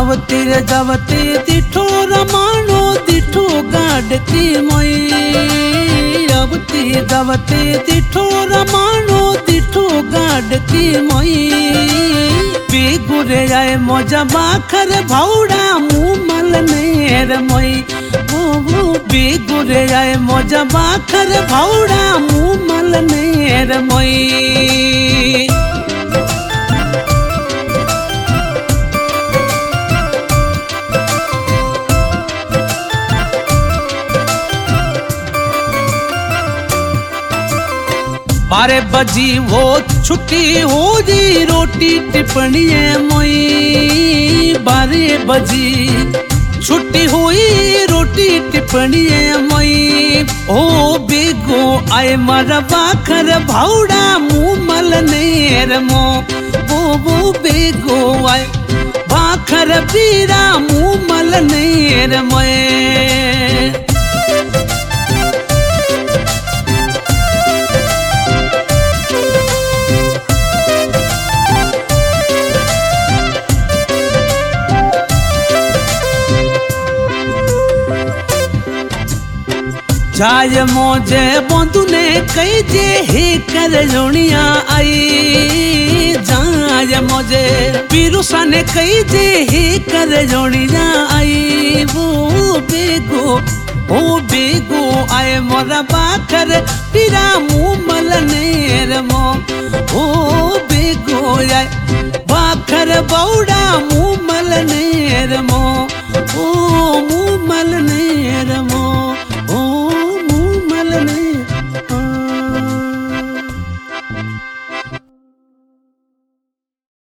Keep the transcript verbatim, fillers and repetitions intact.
आवती रे जावती दिठो रमानो दिठो गाड़ती मोई आवती जावती दिठो रमानो दिठो गाड़ती मोई बेगुरे आए मोजा बाखर भावड़ा मुँह मल नेर मोई वो वो बेगुरे आए मोजा बाखर भावड़ा मुँह मल नेर मोई। बारह बजी वो छुट्टी हो जी रोटी टिप्पणी मोई बारह बजी छुट्टी हुई रोटी टिप्पणी मोई ओ बेगो आए मारा बाखर भावड़ा मुँह मल नेर मो वो वो बेगो आए बाखर पीरा मुँह मल नेर मोए। जाय मोजे बंधु ने कई जे हे कर जोनिया आई जाय मोजे पिरुसा ने कई जे हे कर जोनिया आई वो बेगो ओ बेगो आए मोरा बाखर पीरा मुँह मल नेर मो ओ